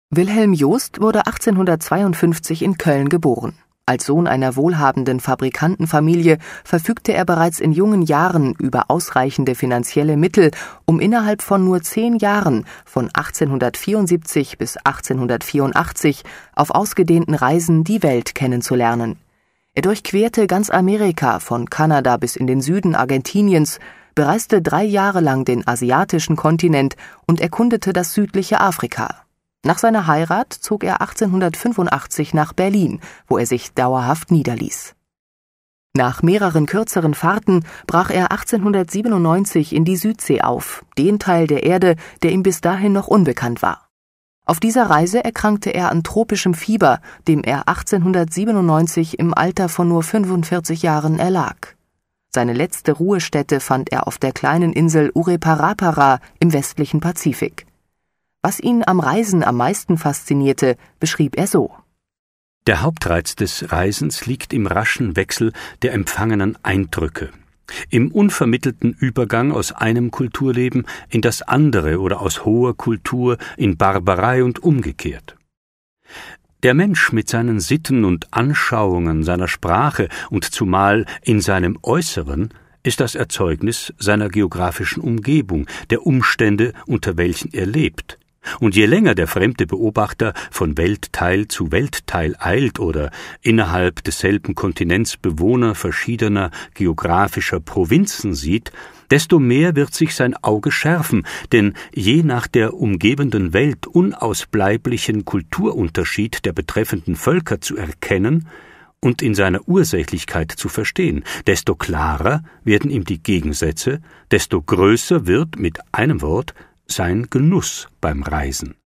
Wilhelm Jost wurde 1852 in Köln geboren. Als Sohn einer wohlhabenden Fabrikantenfamilie verfügte er bereits in jungen Jahren über ausreichende finanzielle Mittel, um innerhalb von nur 10 Jahren, von 1874 bis 1884, auf ausgedehnten Reisen die Welt kennenzulernen. Er durchquerte ganz Amerika, von Kanada bis in den Süden Argentiniens, bereiste 3 Jahre lang den asiatischen Kontinent und erkundete das südliche Afrika. Nach seiner Heirat zog er 1885 nach Berlin, wo er sich dauerhaft niederließ. Nach mehreren kürzeren Fahrten brach er 1897 in die Südsee auf, den Teil der Erde, der ihm bis dahin noch unbekannt war. Auf dieser Reise erkrankte er an tropischem Fieber, dem er 1897 im Alter von nur 45 Jahren erlag. Seine letzte Ruhestätte fand er auf der kleinen Insel Uriparapara im westlichen Pazifik. Was ihn am Reisen am meisten faszinierte, beschrieb er so: Der Hauptreiz des Reisens liegt im raschen Wechsel der empfangenen Eindrücke, im unvermittelten Übergang aus einem Kulturleben in das andere oder aus hoher Kultur in Barbarei und umgekehrt. Der Mensch mit seinen Sitten und Anschauungen, seiner Sprache und zumal in seinem Äußeren ist das Erzeugnis seiner geografischen Umgebung, der Umstände, unter welchen er lebt. Und je länger der fremde Beobachter von Weltteil zu Weltteil eilt oder innerhalb desselben Kontinents Bewohner verschiedener geografischer Provinzen sieht, desto mehr wird sich sein Auge schärfen, denn je nach der umgebenden Welt unausbleiblichen Kulturunterschied der betreffenden Völker zu erkennen und in seiner Ursächlichkeit zu verstehen, desto klarer werden ihm die Gegensätze, desto größer wird, mit einem Wort, sein Genuss beim Reisen.